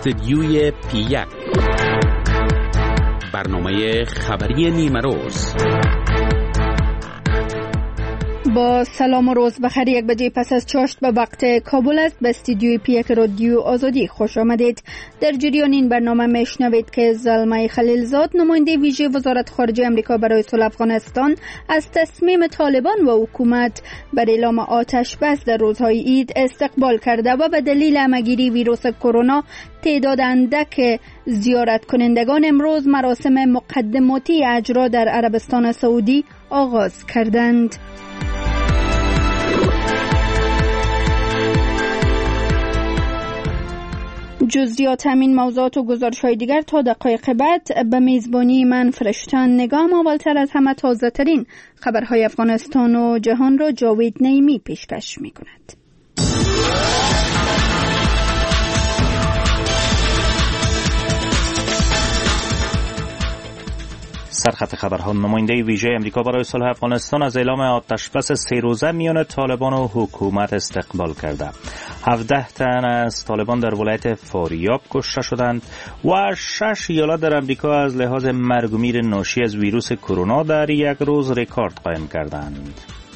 استدیوی پی1 برنامه خبری نیمروز. با سلام و روز بخیر. 1 بجه پس از چاشت به وقت کابل است. به استودیوی پی1 رادیو آزادی خوش آمدید. در جریان این برنامه میشنوید که زلمه خلیلزاد، نماینده ویژه وزارت خارجه آمریکا برای صلح افغانستان، از تصمیم طالبان و حکومت بر اعلام آتش بس در روزهای عید استقبال کرده و به دلیل همه‌گیری ویروس کرونا تعداد اندک زیارت کنندگان امروز مراسم مقدماتی اجرا در عربستان سعودی آغاز کردند. جزئیات همین موضوعات و گزارش‌های دیگر تا دقایق بعد به میزبانی من فرشتن نگام. اولتر از همه تازه ترین خبرهای افغانستان و جهان را جاوید نعیمی پیشکش می‌کند. سرخط خبرها. نماینده ویژه امریکا برای صلح افغانستان از اعلام آتشبس 3 روزه میان طالبان و حکومت استقبال کرده. 17 تن از طالبان در ولایت فاریاب کشته شدند و 6 ایالت در امریکا از لحاظ مرگ و میر ناشی از ویروس کرونا در یک روز رکورد قائم کردند.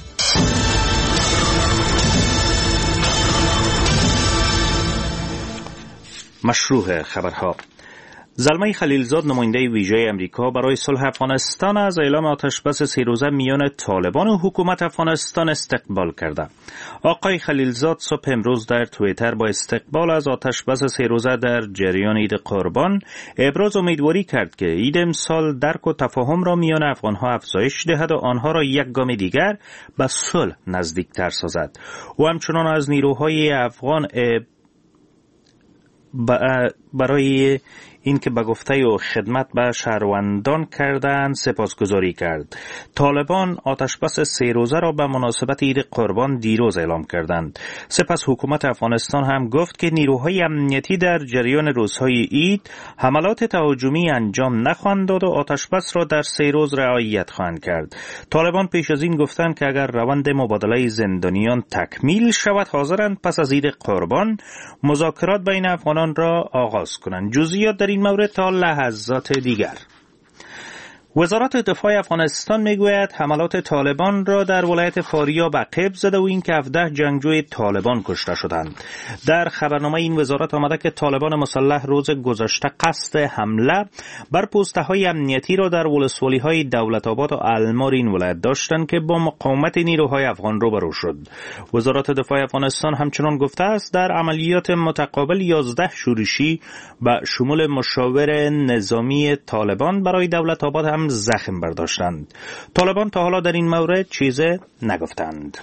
مشروع خبرها. زلمه خلیلزاد، نماینده ویژه امریکا برای صلح افغانستان، از اعلام آتشبس 3 روزه میان طالبان و حکومت افغانستان استقبال کرده. آقای خلیلزاد صبح امروز در توییتر با استقبال از آتشبس 3 روزه در جریان عید قربان ابراز امیدواری کرد که عید امسال درک و تفاهم را میان افغانها افزایش دهد و آنها را یک گام دیگر به صلح نزدیکتر سازد. و همچنان از نیروهای افغان برای اینکه به گفته و خدمت به شهروندان کردند سپاسگزاری کرد. طالبان آتشبس 3 روزه را به مناسبت عید قربان دیروز اعلام کردند. سپس حکومت افغانستان هم گفت که نیروهای امنیتی در جریان روزهای عید حملات تهاجمی انجام نخواهند داد و آتشبس را در 3 روز رعایت خواهند کرد. طالبان پیش از این گفتند که اگر روند مبادله زندانیان تکمیل شود حاضرند پس از عید قربان مذاکرات بین افغانان را آغاز کنند. جزئیات در این مورد تا لحظات دیگر. وزارت دفاع افغانستان میگوید حملات طالبان را در ولایت فاریاب عقب زده و این که 17 جنگجوی طالبان کشته شدند. در خبرنامه این وزارت آمده که طالبان مسلح روز گذشته قصد حمله بر پوسته‌های امنیتی را در ولسوالی‌های دولت آباد و المار این ولایت داشتند که با مقاومت نیروهای افغان روبرو شد. وزارت دفاع افغانستان همچنان گفته است در عملیات متقابل 11 شورشی به شمول مشاور نظامی طالبان برای دولت آباد هم زخم برداشتند. طالبان تا حالا در این مورد چیزی نگفتند.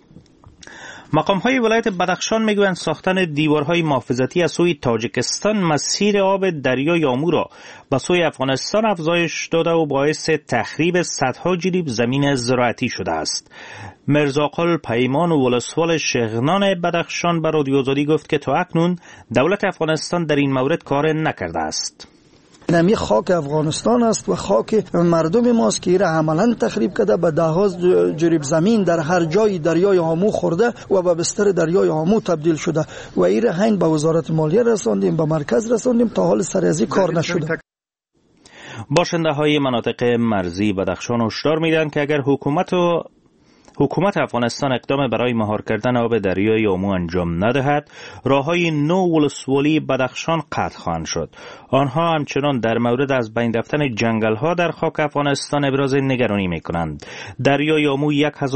مقام‌های ولایت بدخشان میگویند ساختن دیوارهای محافظتی از سوی تاجیکستان مسیر آب دریای آمو را به سوی افغانستان افزایش داده و باعث تخریب صدها جریب زمین زراعتی شده است. مرزاقل پیمان و ولسوال شغنان بدخشان به رادیو آزادی گفت که تا اکنون دولت افغانستان در این مورد کار نکرده است. نمی خاک افغانستان است و خاک مردم ماست که ایره عملا تخریب کرده، به ده‌ها جریب زمین در هر جای دریای آمو خورده و به بستر دریای آمو تبدیل شده و ایره هین به وزارت مالیه رساندیم، به مرکز رساندیم، تا حال سر از این کار نشده. باشنده های مناطق مرزی بدخشان هشدار میدن که اگر حکومت افغانستان اقدام برای مهار کردن آب دریای آمو انجام ندهد، راههای نو ولسوالی بدخشان قطع خواهند شد. آنها همچنان در مورد از بین رفتن جنگل‌ها در خاک افغانستان ابراز نگرانی می‌کنند. دریای آمو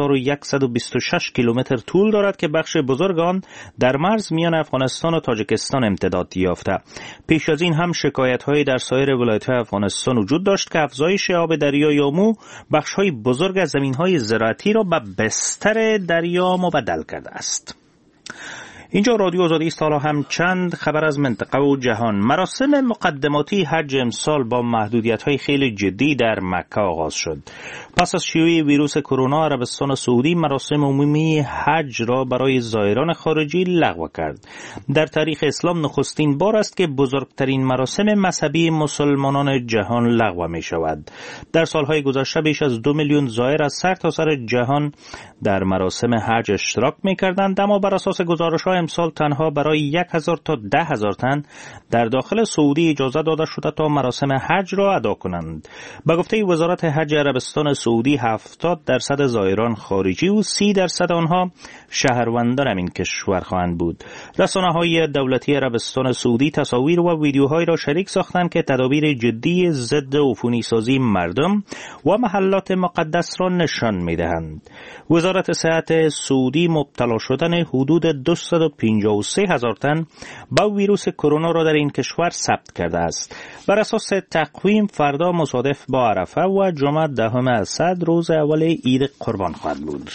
1126 کیلومتر طول دارد که بخش بزرگ آن در مرز میان افغانستان و تاجیکستان امتداد یافته. پیش از این هم شکایت‌هایی در سایر ولایت‌های افغانستان وجود داشت که افزایش آب دریای آمو بخش‌های بزرگ از زمین‌های زراعتی را به بستر دریا مبدل کرده است. اینجا رادیو آزادی است. حالا هم چند خبر از منطقه و جهان. مراسم مقدماتی حج امسال با محدودیت‌های خیلی جدی در مکه آغاز شد. پس از شیوع ویروس کرونا، عربستان سعودی مراسم عمومی حج را برای زائران خارجی لغو کرد. در تاریخ اسلام نخستین بار است که بزرگترین مراسم مذهبی مسلمانان جهان لغو می شود. در سالهای گذشته بیش از 2 میلیون زائر از سرتاسر جهان در مراسم حج اشتراک می کردند، اما بر اساس گزارش‌های امسال تنها برای 1000 تا 10,000 تن در داخل سعودی اجازه داده شده تا مراسم حج را ادا کنند. به گفته وزارت حج عربستان سعودی 70% زائران خارجی و 30% آنها شهروندان این کشور خواهند بود. رسانه‌های دولتی عربستان سعودی تصاویر و ویدیوهای را شریک ساختند که تدابیر جدی ضد عفونی سازی مردم و محلات مقدس را نشان می‌دهند. وزارت صحت سعودی مبتلا شدن حدود 253,000 تن با ویروس کرونا را در این کشور ثبت کرده است. بر اساس تقویم فردا مصادف با عرفه و جمعه 10 اسد روز اول عید قربان خواهد بود.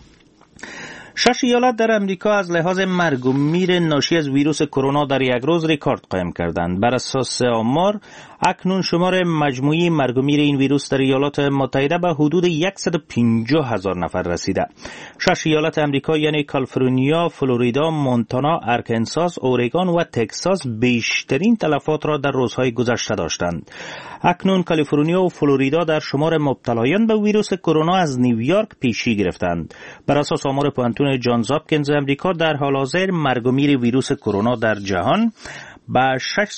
6 ایالت در امریکا از لحاظ مرگ و میر ناشی از ویروس کرونا در یک روز رکورد قائم کردند. بر اساس آمار اکنون شمار مجموعی مرگ و میر این ویروس در ایالات متحده به حدود 150,000 نفر رسیده. 6 ایالت امریکا یعنی کالیفرنیا، فلوریدا، مونتانا، ارکنساس، اورگان و تگزاس بیشترین تلفات را در روزهای گذشته داشتند. اکنون کالیفرنیا و فلوریدا در شمار مبتلایان به ویروس کرونا از نیویورک پیشی گرفتند. بر اساس آمار پوانتون جانز هاپکینز امریکا در حال حاضر مرگ و میر ویروس کرونا در جهان به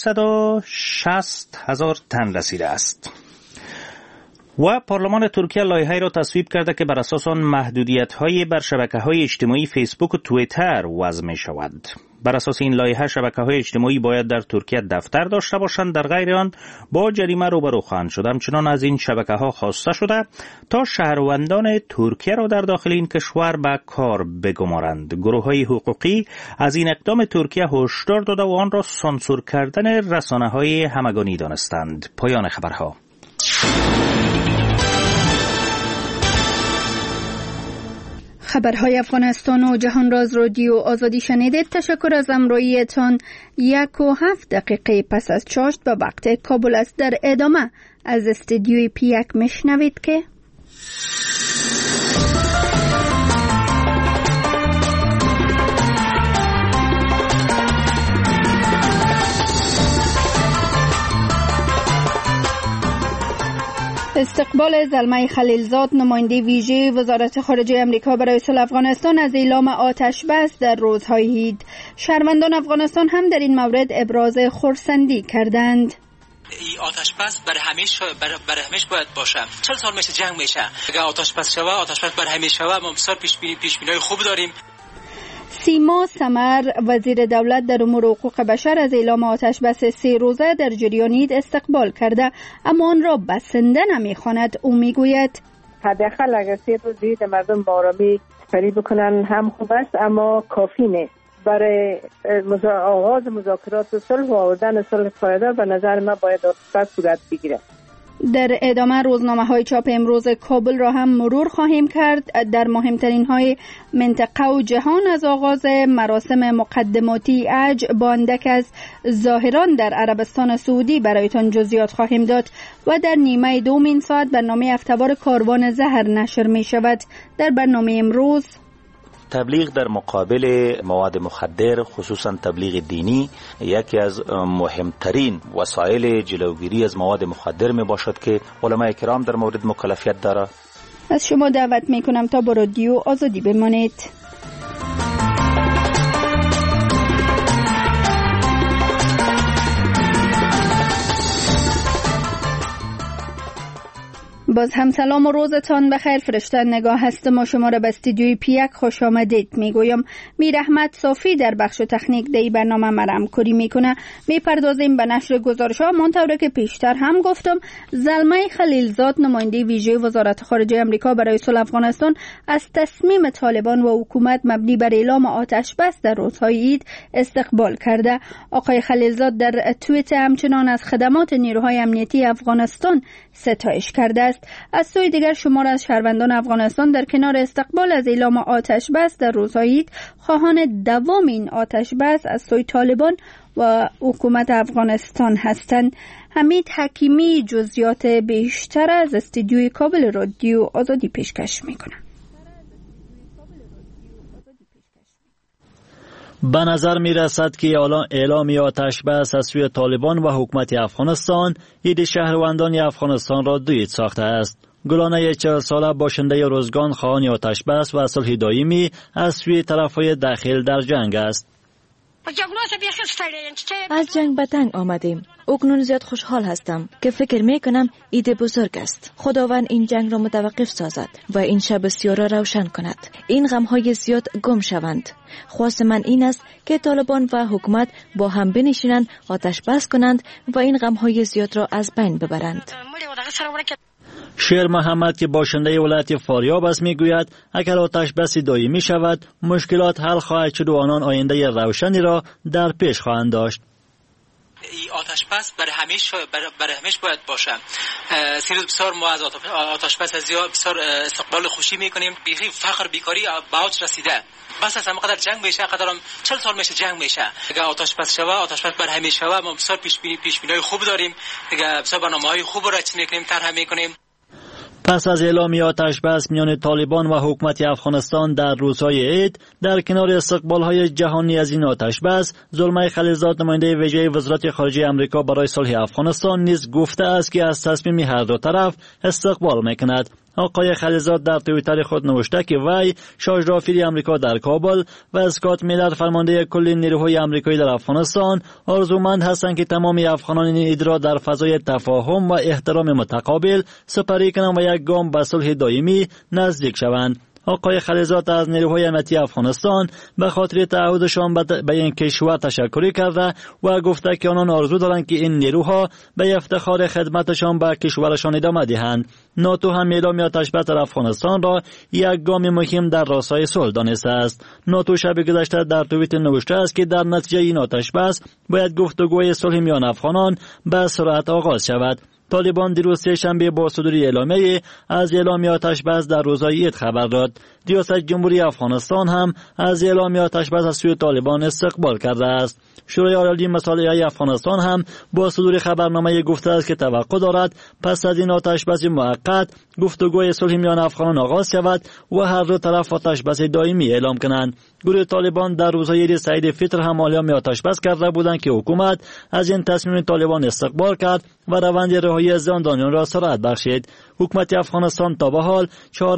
660,000 تن رسیده است. و پارلمان ترکیه لایحه‌ای را تصویب کرده که بر اساس آن محدودیت‌های بر شبکه‌های اجتماعی فیسبوک و توییتر وضع می‌شود. بر اساس این لایحه شبکه‌های اجتماعی باید در ترکیه دفتر داشته باشند، در غیر آن با جریمه روبرو خواهند شد. همچنان از این شبکه‌ها خواسته شده تا شهروندان ترکیه را در داخل این کشور به کار بگمارند. گروه‌های حقوقی از این اقدام ترکیه هشدار داده و آن را سانسور کردن رسانه‌های همگانی دانستند. پایان خبرها. خبرهای افغانستان و جهان را از رادیو آزادی شنیدید. تشکر از همراهیتان. 1.7 دقیقه پس از چاشت به وقت کابل است. در ادامه از استودیوی پیک میشنوید که استقبال زلمه خلیلزاد، نماینده ویژه وزارت خارجه امریکا برای صلح افغانستان از اعلام آتش بس در روزهای عید. شهروندان افغانستان هم در این مورد ابراز خرسندی کردند. این آتش بس برای همیشه باید باشه. 40 سال میشه جنگ میشه. اگر آتش بس شود، آتش بس برای همیشه شود. ما بسیار پیشبینی‌های خوب داریم. سیما سمر، وزیر دولت در امور حقوق بشر، از اعلام آتش بس 3 روزه در جریان عید استقبال کرده، اما آن را بسنده نمی‌خواند. او میگوید حداقل اگر 3 روز عید مردم با آرامی سپری بکنن هم خوب است، اما کافی نیست. برای آغاز مذاکرات و صلح و آوردن صلح پایدار به نظر من باید آتش صورت بگیرد. در ادامه روزنامه‌های چاپ امروز کابل را هم مرور خواهیم کرد. در مهمترین های منطقه و جهان از آغاز مراسم مقدماتی حج با اندک از ظاهران در عربستان سعودی برایتان جزئیات خواهیم داد و در نیمه دوم این ساعت برنامه هفته‌وار کاروان زهر نشر می شود. در برنامه امروز تبلیغ در مقابل مواد مخدر، خصوصا تبلیغ دینی، یکی از مهمترین وسایل جلوگیری از مواد مخدر می باشد که علماء کرام در مورد مکلفیت دارد. از شما دعوت می کنم تا با رادیو آزادی بمانید. باز هم سلام و روزتان بخیر. فرشته نگاه هستم و شما را به استودیوی پیک خوش آمدید میگویم. میر احمد صافی در بخش تکنیک دی برنامه مرام کاری میکنه. میپردازیم به نشر گزارش‌ها. منطوری که پیشتر هم گفتم، زلمه خلیلزاد، نماینده ویژه وزارت خارجه امریکا برای صلح افغانستان، از تصمیم طالبان و حکومت مبنی بر اعلام آتش بس در روزهای عید استقبال کرده. آقای خلیلزاد در توییت همچنان از خدمات نیروهای امنیتی افغانستان ستایش کرده است. از سوی دیگر شمار از شهروندان افغانستان در کنار استقبال از اعلام آتش بس در روزهای عید خواهان دوام این آتش بس از سوی طالبان و حکومت افغانستان هستند. حمید حکیمی جزئیات بیشتر از استودیوی کابل رادیو آزادی پیشکش میکنه. به نظر می رسد که اعلام آتش بس از سوی طالبان و حکومت افغانستان عید شهروندان افغانستان را دویید ساخته است. گلانه 40 ساله باشنده روزگان خواهان آتش بس و صلح دائمی از سوی طرفهای داخل در جنگ است. از جنگ به تنگ آمدیم. اکنون زیاد خوشحال هستم که فکر می کنم ایده بزرگ است. خداوند این جنگ را متوقف سازد و این شب سیاه را روشن کند. این غمهای زیاد گم شوند. خواست من این است که طالبان و حکومت با هم بنشینند، آتش بس کنند و این غمهای زیاد را از بین ببرند. شیر محمد که باشنده ولایت فاریاب است میگوید اگر آتش بس دائمی شود مشکلات حل خواهد شد و آنان آینده روشنی را در پیش خواهند داشت. آتش بس برای همیشه باید باشه. سیروز بسیار ما از آتش بس زیاد بسیار استقبال خوشی میکنیم. بیخی فقر بیکاری به اوج رسیده. بس از همقدر جنگ میشه، قدرم 40 سال میشه جنگ میشه. اگه آتش بس شوه، آتش بس برای همیشه شوه، ما بسیار پیش بینی خوب داریم. اگه بسیار برنامه‌های خوب را چی میکنیم، طرح میکنیم. پس از اعلام آتش بس میان طالبان و حکومت افغانستان در روزهای عید، در کنار استقبال‌های جهانی از این آتش بس، زلمه خلیلزاد نماینده ویژه وزارت خارجه آمریکا برای صلح افغانستان نیز گفته است که از تصمیم هر دو طرف استقبال میکند. آقای خلیلزاد در توییتر خود نوشته که وی شاهرافیر آمریکا در کابل و اسکات میلر فرمانده کل نیروهای آمریکایی در افغانستان آرزومند هستند که تمام افغانان این عید را در فضای تفاهم و احترام متقابل سپری کنند و یک گام به صلح دائمی نزدیک شوند. آقای خلیلزاد از نیروهای امنیتی افغانستان به خاطر تعهدشان به این کشور تشکر کرده و گفته که آنان آرزو دارند که این نیروها به افتخار خدمتشان به کشورشان ادامه دهند. ناتو هم اعلام آتش بس در افغانستان را یک گام مهم در راستای صلح دانسته است. ناتو شب گذشته در توییت نوشته است که در نتیجه این آتش بس باید گفتگوی صلح میان افغانان به سرعت آغاز شود. طالبان دیروز سه‌شنبه با صدور اعلامیه از اعلام آتش بس در روزهای عید خبر داد. ریاست جمهوری افغانستان هم از اعلام آتش بس از سوی طالبان استقبال کرده است. شورای عالی مصالحه افغانستان هم با صدور خبرنامه گفته است که توقع دارد پس از این آتش بس موقت گفتگوی صلح میان افغانان آغاز شود و هر دو طرف آتش بس دائمی اعلام کنند. گروه طالبان در روزهای عید سعید فطر هم اعلام آتش بس کرده بودند که حکومت از این تصمیم طالبان استقبال کرد و روند رهایی زندانیان را سرعت بخشید. حکومت افغانستان تا به حال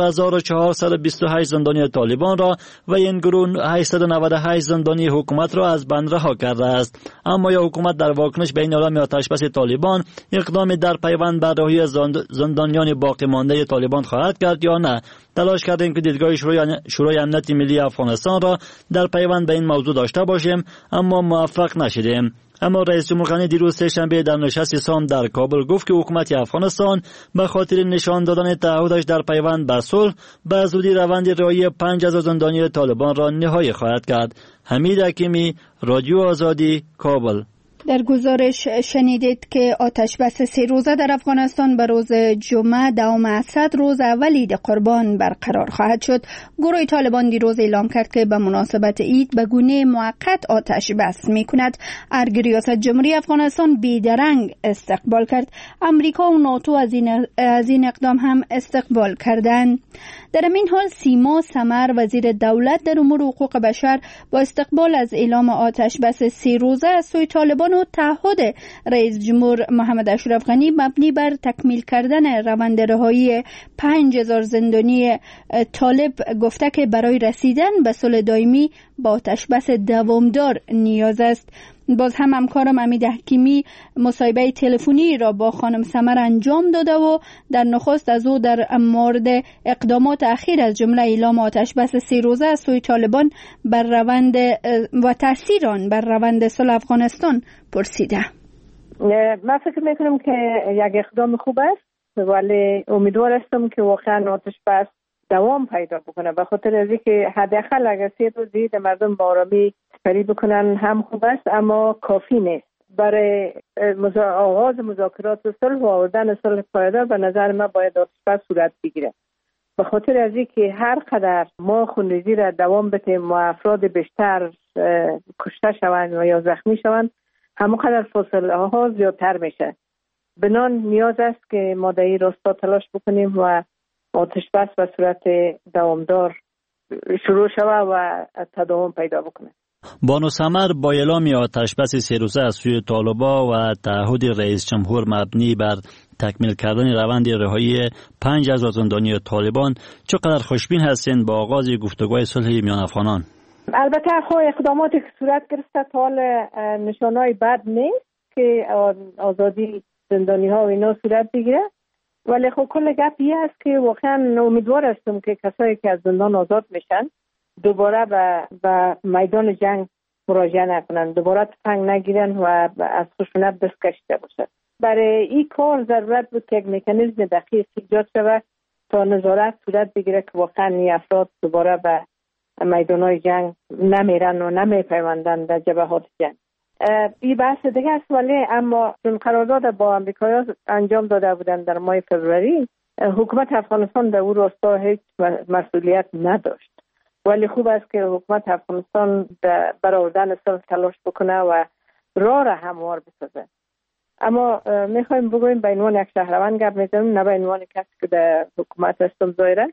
4428 زندانی طالبان را و این گروه 898 زندانی حکومت را از بند رها کرده است. اما یا حکومت در واکنش به این اعلام آتش بس طالبان اقدامی در پیوند بر رهایی زندانیان باقی مانده طالبان خواهد کرد یا نه؟ تلاش کردیم که دیدگاه شورای امنیت ملی افغانستان را در پیوند به این موضوع داشته باشیم اما موفق نشدیم. اما رئیس جمهور غنی دیروز سه‌شنبه در نشست سام در کابل گفت که حکومت افغانستان به خاطر نشان دادن تعهدش در پیوند به صلح به زودی روند رهایی 5000 زندانی طالبان را نهایی خواهد کرد. حمید حکیمی، رادیو آزادی، کابل. در گزارش شنیدید که آتش بس 3 روزه در افغانستان به روز جمعه دوم اسد روز اول عید قربان برقرار خواهد شد. گروه طالبان دیروز اعلام کرد که به مناسبت عید به گونه موقت آتش بس می‌کند. ارگ ریاست جمهوری افغانستان بیدرنگ استقبال کرد. امریکا و ناتو از این اقدام هم استقبال کردند. در این حال سیما سمر وزیر دولت در امور حقوق بشر با استقبال از اعلام آتش بس 3 روزه از سوی طالبان و تعهد رئیس جمهور محمد اشرف غنی مبنی بر تکمیل کردن روند رهایی 5000 زندانی طالب گفته که برای رسیدن به صلح دائمی با آتش بس دوامدار نیاز است. باز هم همکارم حمید حکیمی مصاحبه تلفنی را با خانم سمر انجام داده و در نخست از او در مورد اقدامات اخیر از جمله اعلام آتش بس 3 روزه از سوی طالبان بر روند و تاثیر آن بر روند صلح افغانستان پرسیده. من فکر میکنم که یک اقدام خوب است ولی امیدوار هستم که واقعا آتش بس دوام پیدا بکنه، به خاطر از اینکه حداقل اگر 3 روز دید مردم با آرامی سپری بکنن هم خوب است اما کافی نیست. برای آغاز مذاکرات و صلح و آوردن صلح پایدار به نظر من باید آتش بس صورت بگیره، به خاطر از اینکه هر قدر ما خونریزی را دوام بدیم و افراد بیشتر کشته شوند و یا زخمی شوند همونقدر فاصله ها زیادتر میشه. بنان نیاز است که ما در این راستا تلاش بکنیم و آتش بس به صورت دوامدار شروع شود و تداوم پیدا بکنه. بانو سمر با اعلام آتش بس 3 روزه از سوی طالبان و تعهد رئیس جمهور مبنی بر تکمیل کردن روند رهایی 5000 زندانی طالبان چقدر خوشبین هستین با آغاز گفتگوهای صلح میان افغانان؟ البته خو اقداماتی که صورت گرفته تا حال نشانهای بد نیست که آزادی زندانی ها و اینا صورت بگیره، ولی خب کل گپ این است که واقعا امیدوار هستم که کسایی که از زندان آزاد میشن دوباره به میدان جنگ مراجعه نکنن، دوباره تفنگ نگیرن و از خشونت دست کشیده باشد. برای این کار ضرورت بود که یک مکانیزم دقیق ایجاد شود تا نظارت صورت بگیره که واقعا این افراد دوباره به میدان‌های جنگ نمیرن و نمیپیوندن در جبهات جنگ. این بحث دیگه است، ولی اما چون قرارداد با امریکایی انجام داده بودن در ماه فوریه، حکومت افغانستان در اون راستا هیچ مسئولیت نداشت، ولی خوب است که حکومت افغانستان برای آوردن صلح تلاش بکنه و راه را هموار بسازه. اما میخوایم بگویم به عنوان یک شهروند گپ میزنیم، نه به عنوان کسی که در حکومت هستم ظاهرا.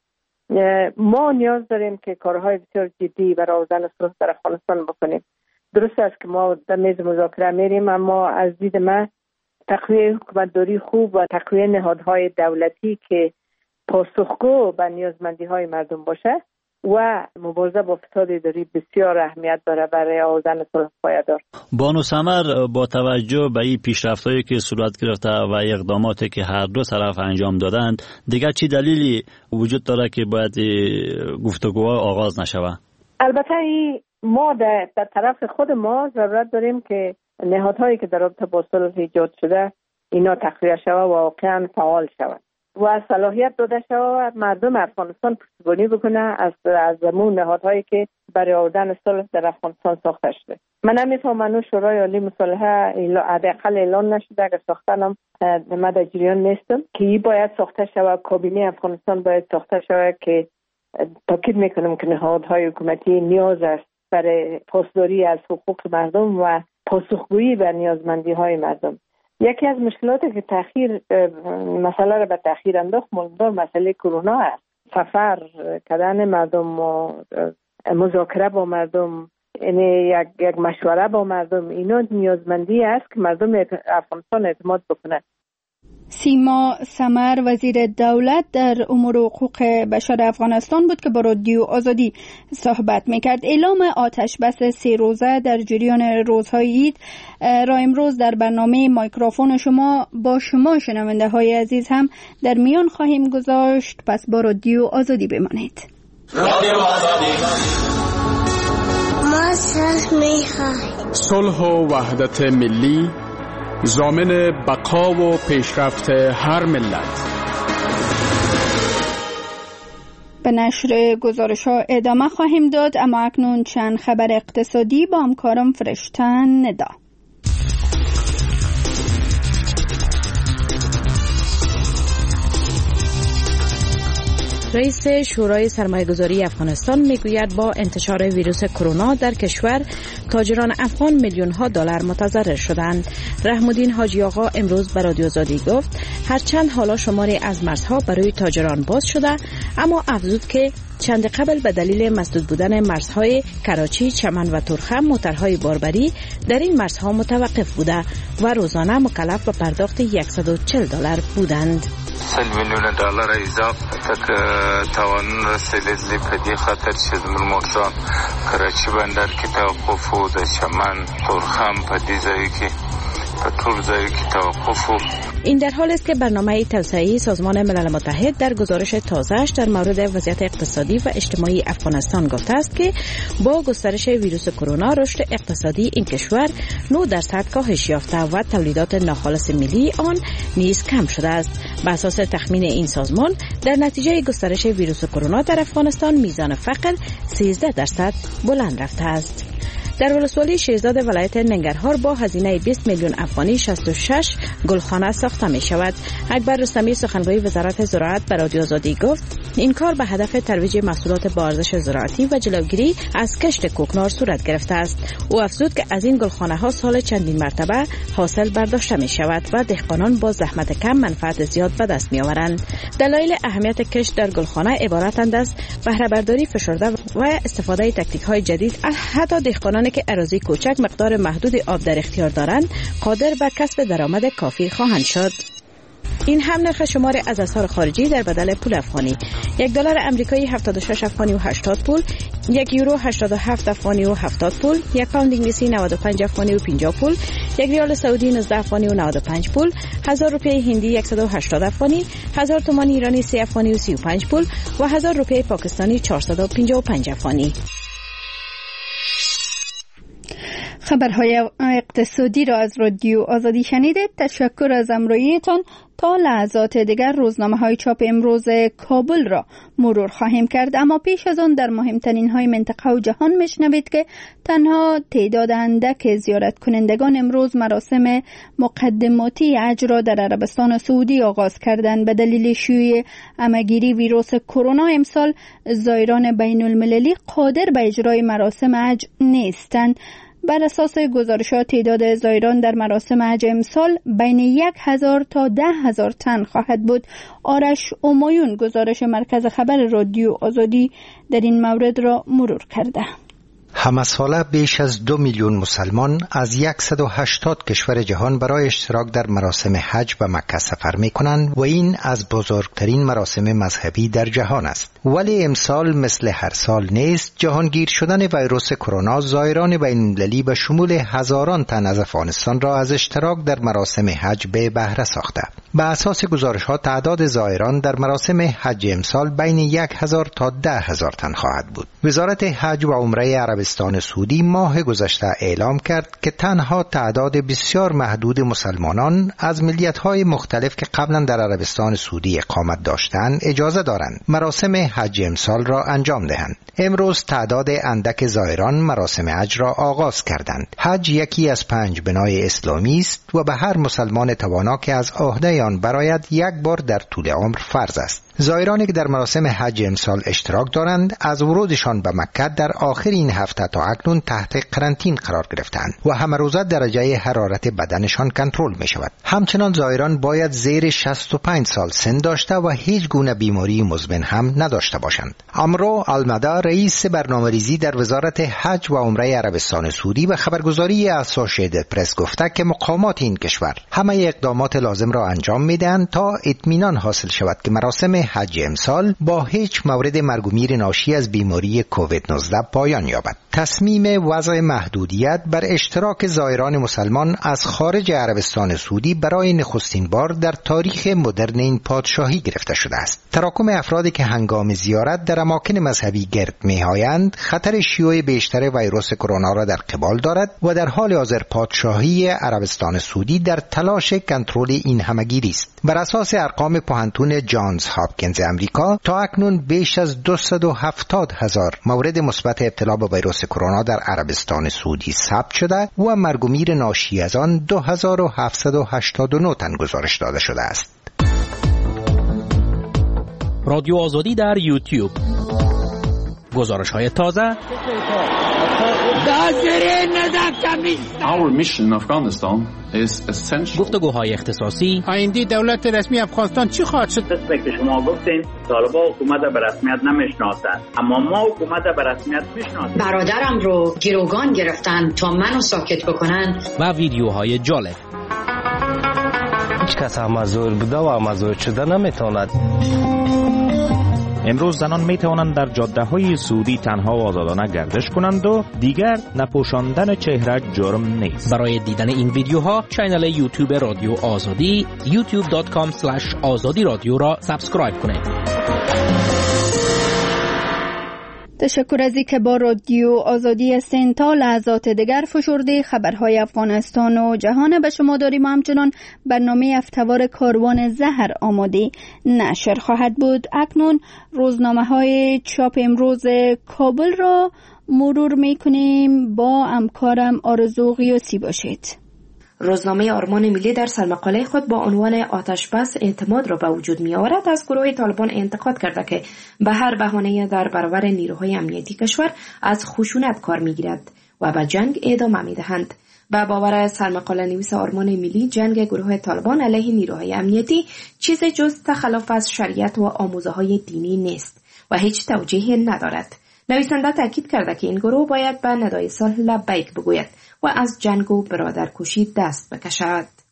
ما نیاز داریم که کارهای بسیار جدی برای آوردن صلح در افغانستان بکنیم. درست است که ما در میز مذاکره میریم، اما از دید من تقویه حکومتداری خوب و تقویه نهادهای دولتی که پاسخگو به نیازمندی های مردم باشه و مبارزه با فساد اداری بسیار اهمیت داره برای آوردن صلح پایدار. بانو سمر، با توجه به این پیشرفت‌هایی که صورت گرفته و اقداماتی که هر دو طرف انجام دادند، دیگر چی دلیلی وجود داره که باید گفتگوها آغاز نشود؟ البته ما در طرف خود ما ضرورت داریم که نهادهایی که در رابطه با صلح ایجاد شده اینا تقویه شود و واقعا فعال شود و صلاحیت داده شود مردم افغانستان پشتیبانی بکنه از زمون نهادهایی که برای آوردن صلح در افغانستان ساخته شده. من نمیفهمم شورای عالی مصالحه حداقل اعلان نشده، اگر ساختنم من در جریان نیستم که این باید ساخته شود. کابینه افغانستان باید ساخته شود که تاکید میکنم که نهادهای حکومتی نیاز است برای پاسداری از حقوق مردم و پاسخگویی به نیازمندی های مردم. یکی از مشکلاتی که مسئله را به تأخیر انداخت مسئله کرونا است. سفر کردن مردم و مذاکره با مردم، یعنی یک مشوره با مردم، اینا نیازمندی است که مردم افغانستان اعتماد بکنند. سیما سمر، وزیر دولت در امور حقوق بشر افغانستان بود که با رادیو آزادی صحبت میکرد. اعلام آتش بس 3 روزه در جریان روزهای عید را امروز در برنامه مایکروفون شما با شما شنونده های عزیز هم در میان خواهیم گذاشت، پس با رادیو آزادی بمانید. رادیو آزادی ما صلح و وحدت ملی، ضامن بقا و پیشرفت هر ملت. به نشر گزارش ها ادامه خواهیم داد، اما اکنون چند خبر اقتصادی با همکارم فرشتن ندا. رئیس شورای سرمایه‌گذاری افغانستان میگوید با انتشار ویروس کرونا در کشور تاجران افغان میلیون‌ها دلار متضرر شدند. رحم الدین حاجی آقا امروز به رادیو آزادی گفت هرچند حالا شماری از مرزها برای تاجران باز شده، اما افزود که چند قبل به دلیل مسدود بودن مرزهای کراچی، چمن و ترخم موترهای باربری در این مرزها متوقف بوده و روزانه مکلف به پرداخت $140 بودند. 100 میلیون دلار اضافه تک توان رسیدلی پدی خاطر شد مرموشان کراچی بندر که توقف و در چمن ترخم پدی زایی که پترول زایی که توقف و این در حال است که برنامه توسعه‌ای سازمان ملل متحد در گزارش تازه‌اش در مورد وضعیت اقتصادی و اجتماعی افغانستان گفته است که با گسترش ویروس کرونا رشد اقتصادی این کشور 9% کاهش یافته و تولیدات ناخالص ملی آن نیز کم شده است. بر اساس تخمین این سازمان در نتیجه گسترش ویروس کرونا در افغانستان میزان فقر 13% بلند رفته است. در ولسوالی شیرزاد ولایت ننگرهار با هزینه 20 میلیون افغانی 66 گلخانه ساخته می شود. اکبر رستمی سخنگوی وزارت زراعت به رادیو آزادی گفت این کار به هدف ترویج محصولات با ارزش زراعتی و جلوگیری از کشت کوکنار صورت گرفته است. او افزود که از این گلخانه ها سال چندین مرتبه حاصل برداشته می شود و دهقانان با زحمت کم منفعت زیاد به دست می آورند. دلایل اهمیت کشت در گلخانه عبارتند از بهره برداری فشرده و استفاده تکنیک های جدید. حتی دهقانان که اراضی کوچک مقدار محدود آب در اختیار دارند قادر به کسب درآمد کافی خواهند شد. این هم نرخ شمار از اسعار خارجی در بدل پول افغانی. $1 آمریکایی 76 افغانی و 80 پول، 1 یورو 87 افغانی و 70 پول، 1 پوند انگلیسی 95 افغانی و 50 پول، 1 ریال سعودی 19 افغانی و 95 پول، 1000 روپیه هندی 180 افغانی، 1000 تومان ایرانی 3 افغانی و 35 پول و 1000 روپیه پاکستانی 455 افغانی. خبرهای اقتصادی را از رادیو آزادی شنیدید. تشکر از همراهیتان. تا لحظات دیگر روزنامه‌های چاپ امروز کابل را مرور خواهیم کرد، اما پیش از آن در مهمترین های منطقه و جهان میشنوید که تنها تعداد اندک زیارت کنندگان امروز مراسم مقدماتی حج را در عربستان سعودی آغاز کردند. به دلیل شیوع همه‌گیری ویروس کرونا امسال زائران بین المللی قادر به اجرای مراسم حج نیستند. بر اساس گزارشات تعداد زائران در مراسم حج امسال بین 1000 تا 10,000 تن خواهد بود. آرش امایون گزارش مرکز خبر رادیو آزادی در این مورد را مرور کرده. همه ساله بیش از 2 میلیون مسلمان از 180 کشور جهان برای اشتراک در مراسم حج به مکه سفر می کنند و این از بزرگترین مراسم مذهبی در جهان است. ولی امسال مثل هر سال نیست. جهانگیر شدن ویروس کرونا زائران بین المللی به شمول هزاران تن از افغانستان را از اشتراک در مراسم حج به بهره ساخته. به اساس گزارش‌ها تعداد زائران در مراسم حج امسال بین 1000 تا 10,000 تن خواهد بود. وزارت حج و عمره عربستان سعودی ماه گذشته اعلام کرد که تنها تعداد بسیار محدود مسلمانان از ملیت‌های مختلف که قبلا در عربستان سعودی اقامت داشتند اجازه دارند مراسم حج امسال را انجام دهند. امروز تعداد اندک زائران مراسم حج را آغاز کردند. حج یکی از 5 بنای اسلامی است و به هر مسلمان توانا که از عهده آن برآید یک بار در طول عمر فرض است. زائرانی که در مراسم حج امسال اشتراک دارند از ورودشان به مکه در آخر این هفته تا اکنون تحت قرنطینه قرار گرفتند و همه روزه درجه حرارت بدنشان کنترل می شود. همچنان زائران باید زیر 65 سال سن داشته و هیچ گونه بیماری مزمن هم نداشته باشند. امرو المدا رئیس برنامه‌ریزی در وزارت حج و عمره عربستان سعودی به خبرگزاری اسوسییتد پرس گفته که مقامات این کشور همه اقدامات لازم را انجام می‌دهند تا اطمینان حاصل شود که مراسم حج امسال با هیچ مورد مرگ و میر ناشی از بیماری کووید 19 پایان یابد. تصمیم وضع محدودیت بر اشتراک زائران مسلمان از خارج عربستان سعودی برای نخستین بار در تاریخ مدرن این پادشاهی گرفته شده است. تراکم افرادی که هنگام زیارت در اماکن مذهبی گرد می‌آیند خطر شیوع بیشتر ویروس کرونا را در قبال دارد و در حال حاضر پادشاهی عربستان سعودی در تلاش کنترل این همه‌گیری است. بر اساس ارقام پوهنتون جانز هاپکینز امریکا تا اکنون بیش از 270,000 مورد مثبت ابتلا به ویروس کرونا در عربستان سعودی ثبت شده و مرگ و میر ناشی از آن 2789 تن گزارش داده شده است. رادیو آزادی در یوتیوب. گزارش‌های تازه. Our mission in Afghanistan is essential. گفتگوهای اختصاصی. آینده دولت رسمی افغانستان چی خواهد شد؟ که شما گفتین طالبان حکومت به رسمیت نمیشناسند، اما ما حکومت به رسمیت میشناسیم. برادرم رو گروگان گرفتن تا منو ساکت بکنن. و ویدیوهای جالب. هیچ کس مزور بوده و مزور شده نمیتواند. امروز زنان می توانند در جاده‌های سعودی تنها و آزادانه گردش کنند و دیگر نپوشاندن چهره جرم نیست. برای دیدن این ویدیوها کانال یوتیوب رادیو آزادی youtube.com/azadi رادیو را سابسکرایب کنید. تشکر از اینکه با رادیو آزادی هستین. تا لحظات دیگر فشرده خبرهای افغانستان و جهان به شما داریم. همچنان برنامه هفته‌وار کاروان زهر آماده نشر خواهد بود. اکنون روزنامه‌های چاپ امروز کابل را مرور می‌کنیم. با همکارم آرزو غیاثی باشید. روزنامه آرمان ملی در سرمقاله خود با عنوان آتشبس اعتماد را به وجود می آورد از گروه طالبان انتقاد کرده که به هر بهانه در برابر نیروهای امنیتی کشور از خشونت کار می گیرد و به جنگ ادامه می دهند. به باور سرمقاله نویس آرمان ملی، جنگ گروه طالبان علیه نیروهای امنیتی چیز جز تخلف از شریعت و آموزه های دینی نیست و هیچ توجیهی ندارد. نویسنده تاکید کرده که این گروه باید به ندای صلح لبیک بگوید و از جنگ و برادرکشی دست بکشد.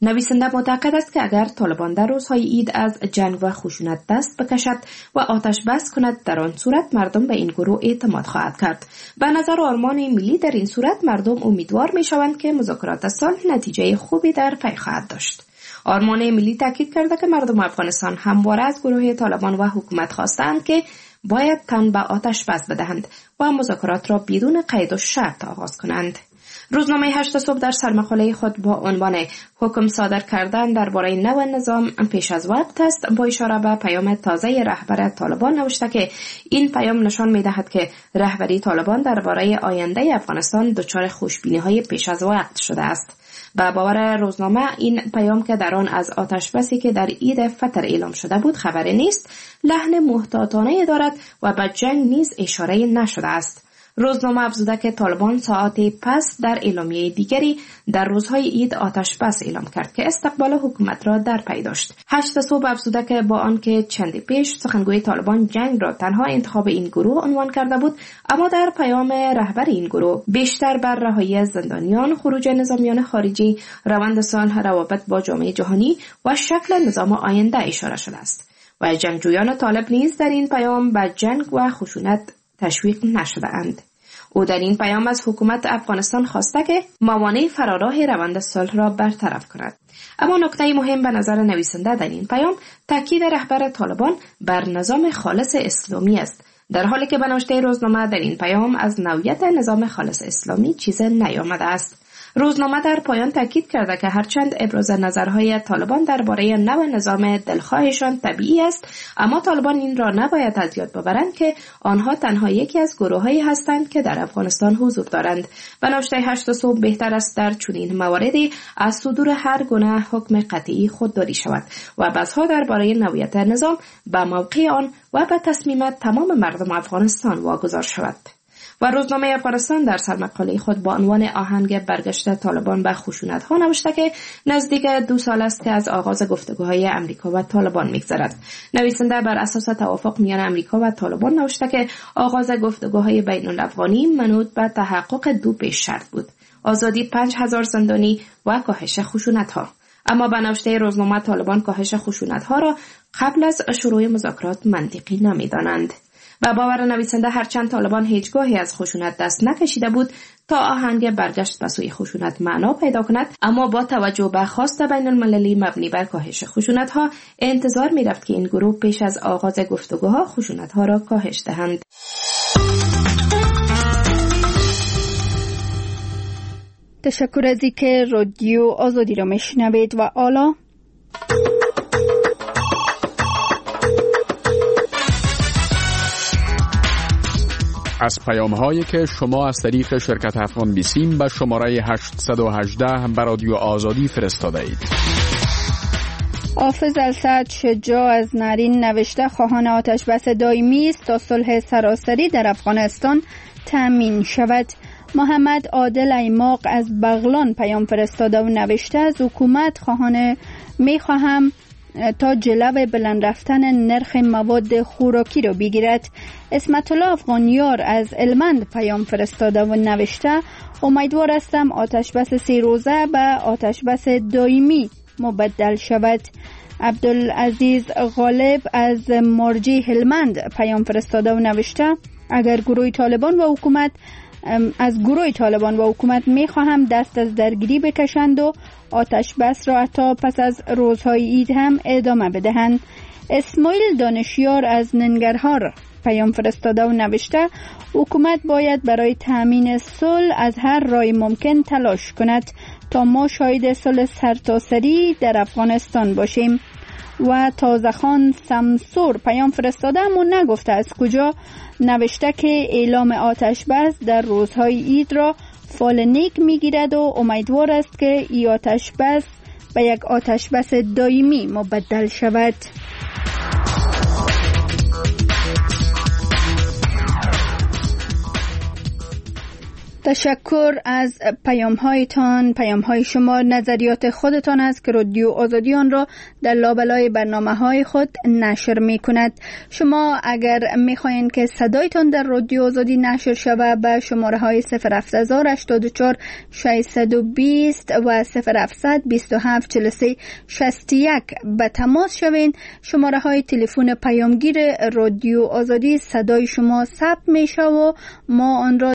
نویسنده معتقد است که اگر طالبان در روزهای عید از جنگ و خشونت دست بکشد و آتش بس کند، در آن صورت مردم به این گروه اعتماد خواهد کرد. به نظر آرمان ملی در این صورت مردم امیدوار می شوند که مذاکرات صلح نتیجه خوبی در پی خواهد داشت. آرمان ملی تاکید کرده که مردم افغانستان همواره از گروه طالبان و حکومت خواستند که باید تن به آتش بس بدهند و مذاکرات را بدون قید و شرط آغاز کنند. روزنامه 8 صبح در سرمقاله خود با عنوان حکم صادر کردن درباره نو نظام پیش از وقت است با اشاره به پیام تازه رهبر طالبان نوشته که این پیام نشان می‌دهد که رهبری طالبان درباره آینده افغانستان دچار خوشبینی‌های پیش از وقت شده است. با باور روزنامه این پیام که در آن از آتش بسی که در عید فطر اعلام شده بود خبری نیست، لحن محتاطانه دارد و به جنگ نیز اشاره نشده است. روزنامه افزوده که طالبان ساعتی پس در اعلامیه دیگری در روزهای عید آتش بس اعلام کرد که استقبال حکومت را در پی داشت. 8 صبح افزوده که با آنکه چندی پیش سخنگوی طالبان جنگ را تنها انتخاب این گروه عنوان کرده بود، اما در پیام رهبر این گروه بیشتر بر رهایی زندانیان، خروج نظامیان خارجی، روند صلح، روابط با جامعه جهانی و شکل نظام آینده اشاره شده است. و جنگجویان طالب نیز در این پیام به جنگ و خشونت تشویق نشده اند. او در این پیام از حکومت افغانستان خواسته که موانع فراراه روند صلح را برطرف کند. اما نکته مهم به نظر نویسنده در این پیام تاکید رهبر طالبان بر نظام خالص اسلامی است، در حالی که به نوشته روزنامه در این پیام از نوعیت نظام خالص اسلامی چیز نیامده است. روزنامه در پایان تاکید کرده که هرچند ابراز نظرهای طالبان درباره نوع نظام دلخواهشان طبیعی است، اما طالبان این را نباید از یاد ببرند که آنها تنها یکی از گروه‌هایی هستند که در افغانستان حضور دارند. به نوشته 8 صبح بهتر است در چنین مواردی از صدور هر گونه حکم قطعی خودداری شود و بحث‌ها درباره نوعیت نظام به موقع آن و به تصمیم تمام مردم افغانستان واگذار شود. و روزنامه افغانستان در سرمقاله خود با عنوان آهنگ برگشت طالبان به خشونت‌ها نوشته که نزدیک 2 سال است که از آغاز گفتگوهای امریکا و طالبان می‌گذرد. نویسنده بر اساس توافق میان امریکا و طالبان نوشته که آغاز گفتگوهای بین‌الافغانی منوط به تحقق 2 پیش شرط بود: آزادی 5000 زندانی و کاهش خشونت‌ها. اما به نوشته روزنامه طالبان کاهش خشونت‌ها را قبل از شروع مذاکرات منطقی نمی‌دانند. و باور نویسنده هرچند طالبان هیچگاهی از خشونت دست نکشیده بود تا آهنگ برگشت به سوی خشونت معنا پیدا کند، اما با توجه به خواست بین المللی مبنی بر کاهش خشونت‌ها انتظار می‌رفت که این گروه پیش از آغاز گفتگوها خشونت‌ها را کاهش دهند. تشکر از اینکه رادیو آزادی را میشنوید و حالا از پیام‌هایی که شما از طریق شرکت افغان بیسیم به شماره 818 به رادیو آزادی فرستاده اید. حافظ السعد شجاع از نارین نوشته خواهان آتش بس دائمی است تا صلح سراسری در افغانستان تامین شود. محمد عادل ایماق از بغلان پیام فرستاده و نوشته از حکومت میخواهم تا جلو بلند رفتن نرخ مواد خوراکی را بگیرد. اسمت الله افغانیار از المند پیام فرستاده و نوشته امیدوار هستم آتش بس 3 روزه به آتش بس دائمی مبدل شود. عبدالعزیز غالب از مرجی هلمند پیام فرستاده و نوشته اگر گروه طالبان و حکومت میخواهم دست از درگیری بکشند و آتش بس را حتی پس از روزهای عید هم ادامه بدهند. اسماعیل دانشیار از ننگرهار پیام فرستاده و نوشته حکومت باید برای تامین صلح از هر راه ممکن تلاش کند تا ما شاهد صلح سرتاسری در افغانستان باشیم. و تازه‌خان سمسور پیام فرستاده اما نگفته از کجا نوشته که اعلام آتش بس در روزهای عید را فال نیک میگیرد و امیدوار است که این آتش بس به یک آتش بس دائمی مبدل شود. تشکر از پیام های شما. نظریات خودتان است که رادیو آزادی آن را در لابلای برنامه های خود نشر می کند. شما اگر می خواهید که صدایتان در رادیو آزادی نشر شود به شماره های 07084 620 و 07272743661 به تماس شوین. شماره های تلفن پیامگیر رادیو آزادی صدای شما ثبت می شود و ما آن را